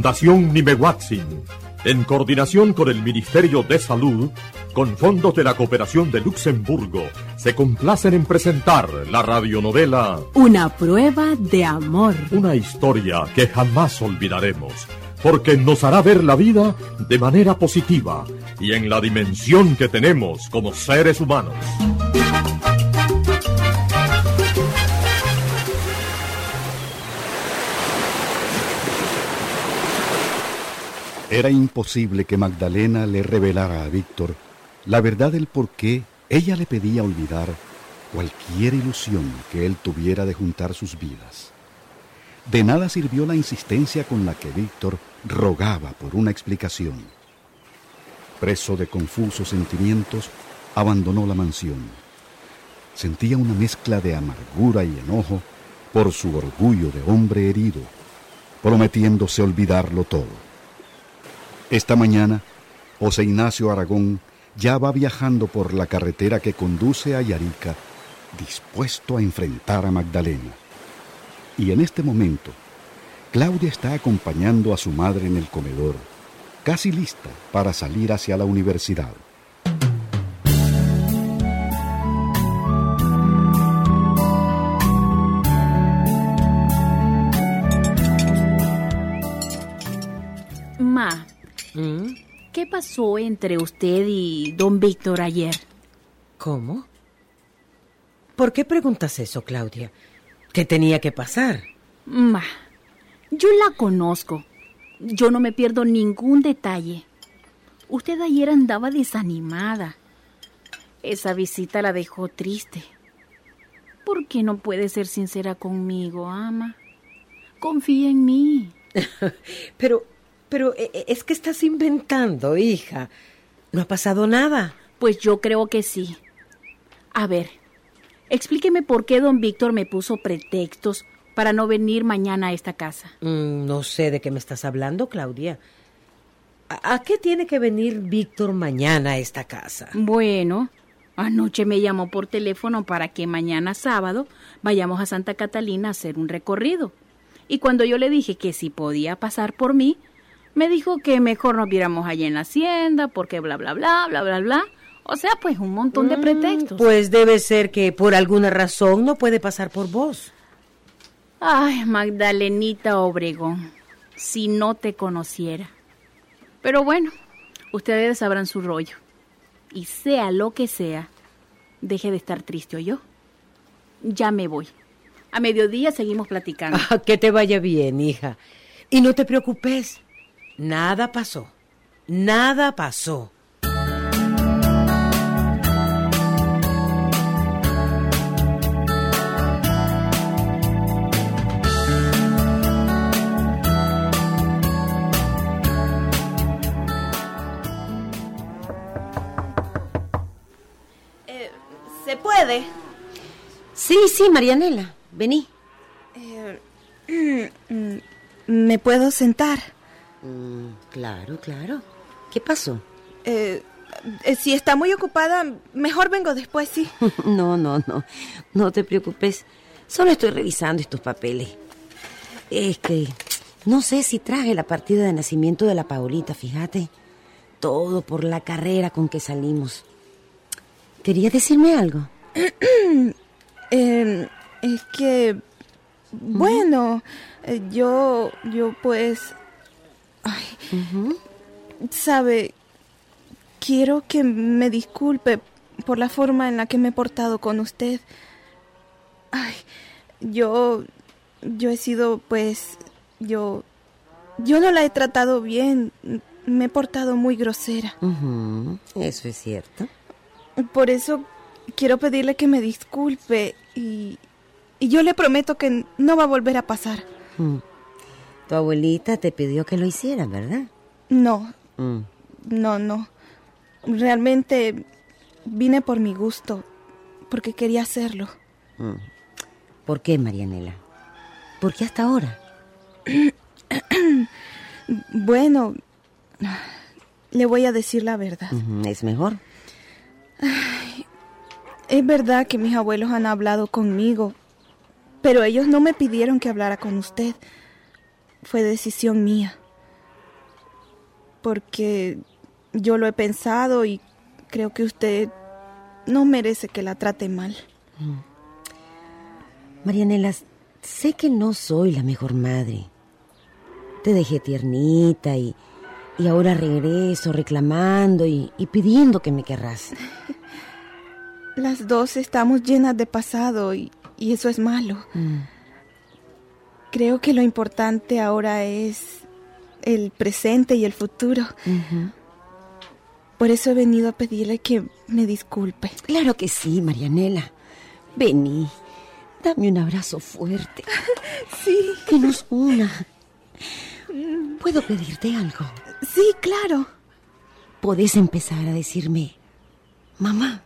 Fundación Nimehuatzin, en coordinación con el Ministerio de Salud, con fondos de la Cooperación de Luxemburgo, se complacen en presentar la radionovela Una prueba de amor. Una historia que jamás olvidaremos, porque nos hará ver la vida de manera positiva y en la dimensión que tenemos como seres humanos. Era imposible que Magdalena le revelara a Víctor la verdad del por qué ella le pedía olvidar cualquier ilusión que él tuviera de juntar sus vidas. De nada sirvió la insistencia con la que Víctor rogaba por una explicación. Preso de confusos sentimientos, abandonó la mansión. Sentía una mezcla de amargura y enojo por su orgullo de hombre herido, prometiéndose olvidarlo todo. Esta mañana, José Ignacio Aragón ya va viajando por la carretera que conduce a Yarica, dispuesto a enfrentar a Magdalena. Y en este momento, Claudia está acompañando a su madre en el comedor, casi lista para salir hacia la universidad. Ma, ¿qué pasó entre usted y don Víctor ayer? ¿Cómo? ¿Por qué preguntas eso, Claudia? ¿Qué tenía que pasar? Ma, yo la conozco. Yo no me pierdo ningún detalle. Usted ayer andaba desanimada. Esa visita la dejó triste. ¿Por qué no puede ser sincera conmigo, ama? Confía en mí. Pero es que estás inventando, hija. No ha pasado nada. Pues yo creo que sí. A ver, explíqueme por qué don Víctor me puso pretextos para no venir mañana a esta casa. No sé de qué me estás hablando, Claudia. ¿A qué tiene que venir Víctor mañana a esta casa? Bueno, anoche me llamó por teléfono para que mañana sábado vayamos a Santa Catalina a hacer un recorrido. Y cuando yo le dije que si podía pasar por mí, me dijo que mejor nos viéramos allá en la hacienda porque bla, bla, bla, bla, bla, bla. O sea, pues un montón de pretextos. Pues debe ser que por alguna razón no puede pasar por vos. Ay, Magdalenita Obregón, si no te conociera. Pero bueno, ustedes sabrán su rollo. Y sea lo que sea, deje de estar triste, ¿oyó? Ya me voy. A mediodía seguimos platicando. Que te vaya bien, hija. Y no te preocupes. Nada pasó. Nada pasó. ¿Se puede? Sí, Marianela, vení. ¿Me puedo sentar? Claro. ¿Qué pasó? Si está muy ocupada, mejor vengo después, sí. No te preocupes. Solo estoy revisando estos papeles. Es que no sé si traje la partida de nacimiento de la Paulita, fíjate. Todo por la carrera con que salimos. ¿Querías decirme algo? Es que... Bueno, yo pues... Ay, sabe, quiero que me disculpe por la forma en la que me he portado con usted. Ay, yo he sido, pues, yo no la he tratado bien. Me he portado muy grosera. Eso es cierto. Por eso quiero pedirle que me disculpe y yo le prometo que no va a volver a pasar. Tu abuelita te pidió que lo hicieras, ¿verdad? No. Realmente vine por mi gusto, porque quería hacerlo. ¿Por qué, Marianela? ¿Por qué hasta ahora? Bueno, le voy a decir la verdad. ¿Es mejor? Ay, es verdad que mis abuelos han hablado conmigo, pero ellos no me pidieron que hablara con usted. Fue decisión mía. porque yo lo he pensado y creo que usted no merece que la trate mal. Marianela, sé que no soy la mejor madre. Te dejé tiernita y ahora regreso reclamando y pidiendo que me querrás. Las dos estamos llenas de pasado y eso es malo. Creo que lo importante ahora es el presente y el futuro. Por eso he venido a pedirle que me disculpe. Claro que sí, Marianela. Vení, dame un abrazo fuerte. Sí. Que nos una. ¿Puedo pedirte algo? Sí, claro. Podés empezar a decirme, mamá.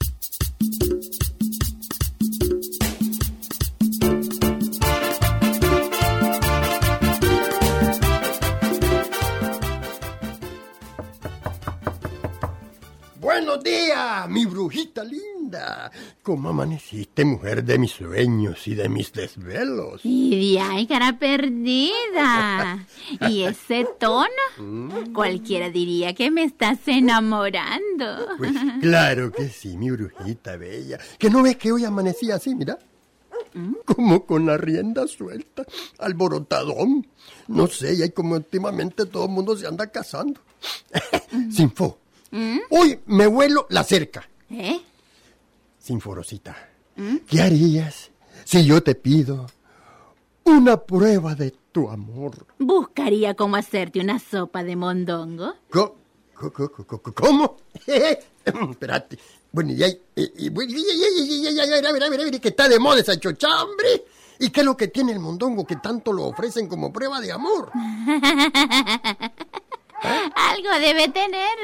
Buenos días, mi brujita linda. ¿Cómo amaneciste, mujer de mis sueños y de mis desvelos? Y ay, cara perdida. ¿Y ese tono? Cualquiera diría que me estás enamorando. Pues claro que sí, mi brujita bella. ¿Que no ves que hoy amanecí así, mira? Como con la rienda suelta, alborotadón. No sé, y hay como últimamente todo el mundo se anda casando. Sinfo. Hoy me vuelo la cerca. Sinforosita, ¿qué harías si yo te pido una prueba de tu amor? Buscaría cómo hacerte una sopa de mondongo. ¿Cómo? Espérate. Bueno, y que está de moda esa chocha, hombre. ¿Y qué es lo que tiene el mondongo que tanto lo ofrecen como prueba de amor? Algo debe tener.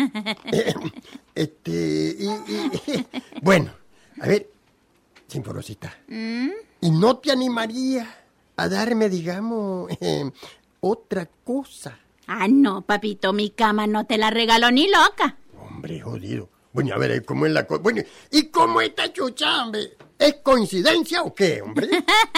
Bueno, a ver, Sinforosita, ¿y no te animaría a darme, digamos, otra cosa? Ah, no, papito, mi cama no te la regaló ni loca. Hombre, jodido. Bueno, a ver, ¿cómo es la cosa? Bueno, ¿y cómo está chucha, hombre? ¿Es coincidencia o qué, hombre?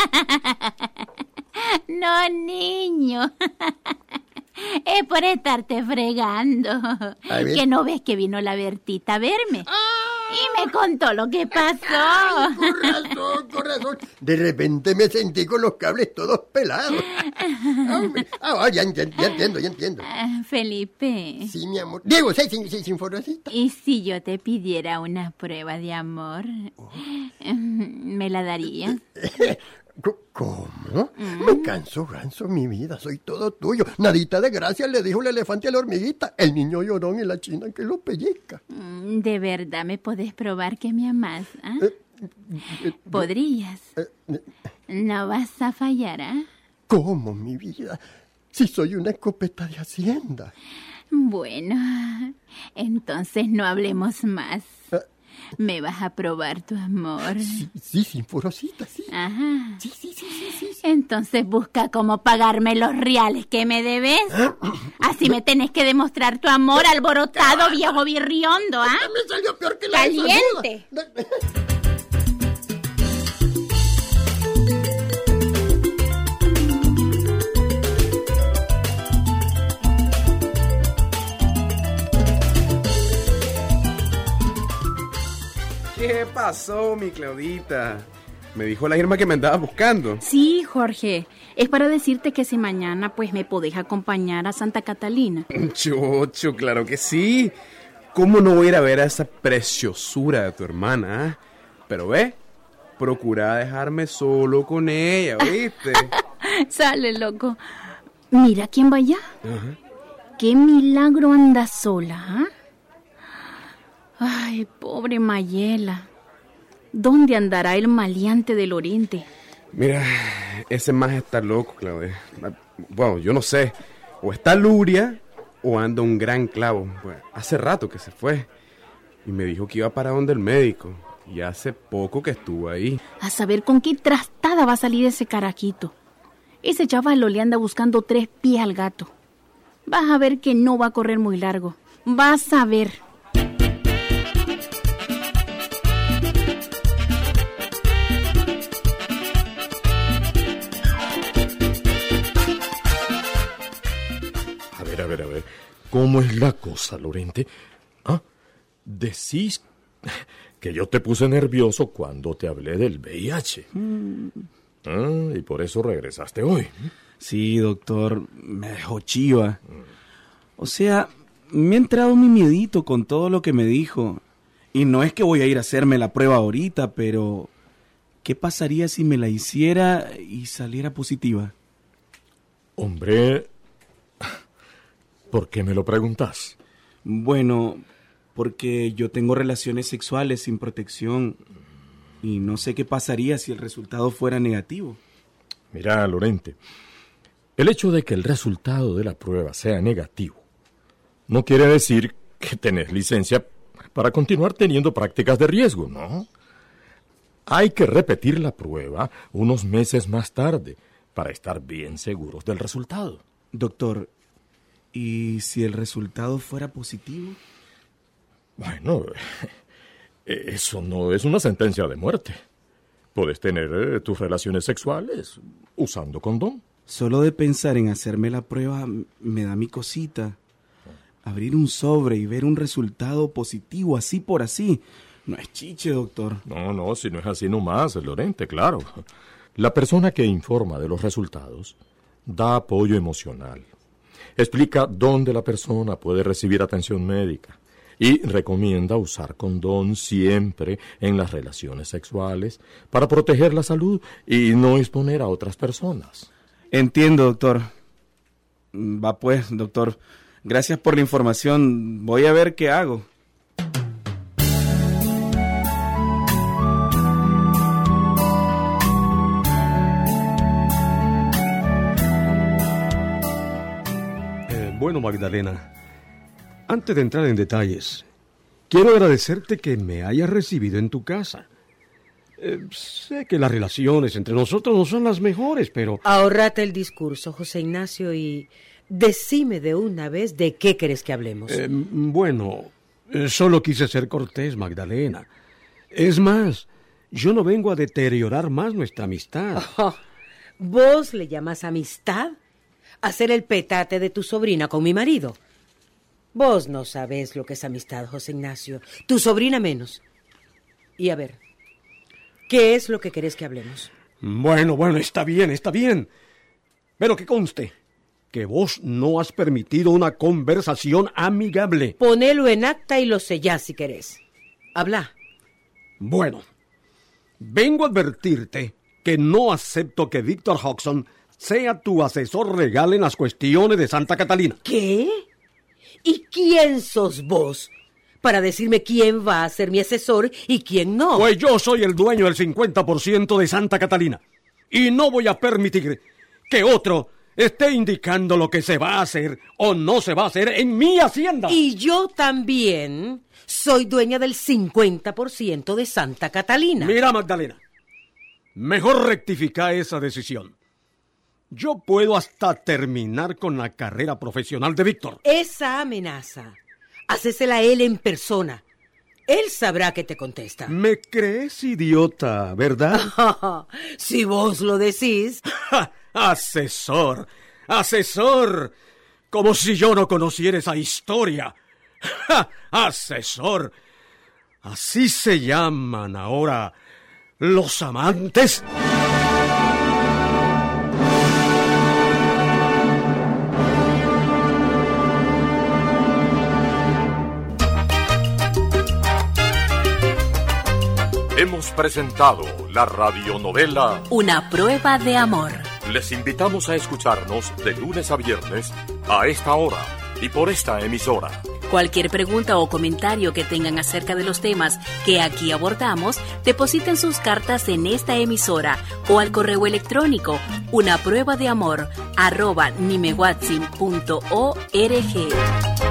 No, niño. Es por estarte fregando. Que no ves que vino la Bertita a verme. Y me contó lo que pasó. Ay, con razón. De repente me sentí con los cables todos pelados. Ya entiendo. Felipe. Sí, mi amor. Diego, sí, Sinforosita. ¿Y si yo te pidiera una prueba de amor? ¿Me la darías? ¿Cómo? Me canso, ganso, mi vida, soy todo tuyo. Nadita de gracia, le dijo el elefante a la hormiguita, el niño llorón y la china que lo pellizca. ¿De verdad me podés probar que me amás? ¿Podrías? ¿No vas a fallar, ¿Cómo, mi vida? Si soy una escopeta de hacienda. Bueno, entonces no hablemos más. ¿Me vas a probar tu amor? Sí, Sinforosita, sí. Ajá. Sí. Entonces busca cómo pagarme los reales que me debes. Así me tenés que demostrar tu amor, alborotado, viejo birriondo, Me salió peor que la ¡caliente! ¿Qué pasó, mi Claudita? Me dijo la Irma que me andaba buscando. Sí, Jorge. Es para decirte que si mañana pues me podés acompañar a Santa Catalina. Chocho, claro que sí. ¿Cómo no voy a ir a ver a esa preciosura de tu hermana? Pero ve, procura dejarme solo con ella, ¿oíste? Sale, loco. Mira quién va allá. Ajá. Qué milagro anda sola, Ay, pobre Mayela. ¿Dónde andará el maleante del oriente? Mira, ese más está loco, Claudia. Bueno, yo no sé. O está luria o anda un gran clavo. Pues, hace rato que se fue. Y me dijo que iba para donde el médico. Y hace poco que estuvo ahí. A saber con qué trastada va a salir ese carajito. Ese chavalo le anda buscando 3 pies al gato. Vas a ver que no va a correr muy largo. Vas a ver. A ver. ¿Cómo es la cosa, Lorente? ¿Ah? Decís que yo te puse nervioso cuando te hablé del VIH. Y por eso regresaste hoy. Sí, doctor, me dejó chiva. O sea, me ha entrado mi miedito con todo lo que me dijo. Y no es que voy a ir a hacerme la prueba ahorita, pero ¿qué pasaría si me la hiciera y saliera positiva? Hombre, ¿por qué me lo preguntas? Bueno, porque yo tengo relaciones sexuales sin protección y no sé qué pasaría si el resultado fuera negativo. Mira, Lorente, el hecho de que el resultado de la prueba sea negativo no quiere decir que tenés licencia para continuar teniendo prácticas de riesgo, ¿no? Hay que repetir la prueba unos meses más tarde para estar bien seguros del resultado. Doctor, ¿y si el resultado fuera positivo? Bueno, eso no es una sentencia de muerte. Puedes tener tus relaciones sexuales usando condón. Solo de pensar en hacerme la prueba me da mi cosita. Abrir un sobre y ver un resultado positivo así por así. No es chiche, doctor. No, si no es así nomás, Lorente, claro. La persona que informa de los resultados da apoyo emocional. Explica dónde la persona puede recibir atención médica y recomienda usar condón siempre en las relaciones sexuales para proteger la salud y no exponer a otras personas. Entiendo, doctor. Va pues, doctor. Gracias por la información. Voy a ver qué hago. Bueno, Magdalena, antes de entrar en detalles, quiero agradecerte que me hayas recibido en tu casa. Sé que las relaciones entre nosotros no son las mejores, pero... Ahórrate el discurso, José Ignacio, y decime de una vez de qué querés que hablemos. Solo quise ser cortés, Magdalena. Es más, yo no vengo a deteriorar más nuestra amistad. Oh, ¿vos le llamas amistad? ¿Hacer el petate de tu sobrina con mi marido? Vos no sabés lo que es amistad, José Ignacio. Tu sobrina menos. Y a ver, ¿qué es lo que querés que hablemos? Bueno, está bien. Pero que conste que vos no has permitido una conversación amigable. Ponelo en acta y lo sellás si querés. Habla. Bueno, vengo a advertirte que no acepto que Víctor Hodgson sea tu asesor legal en las cuestiones de Santa Catalina. ¿Qué? ¿Y quién sos vos para decirme quién va a ser mi asesor y quién no? Pues yo soy el dueño del 50% de Santa Catalina y no voy a permitir que otro esté indicando lo que se va a hacer o no se va a hacer en mi hacienda. Y yo también soy dueña del 50% de Santa Catalina. Mira, Magdalena, mejor rectifica esa decisión. Yo puedo hasta terminar con la carrera profesional de Víctor. Esa amenaza, hacésela a él en persona. Él sabrá que te contesta. Me crees idiota, ¿verdad? Si vos lo decís. ¡Asesor! Como si yo no conociera esa historia. ¡Asesor! ¿Así se llaman ahora los amantes? Hemos presentado la radionovela Una prueba de amor. Les invitamos a escucharnos de lunes a viernes a esta hora y por esta emisora. Cualquier pregunta o comentario que tengan acerca de los temas que aquí abordamos, depositen sus cartas en esta emisora o al correo electrónico unapruebadeamor@nimeguatsin.org.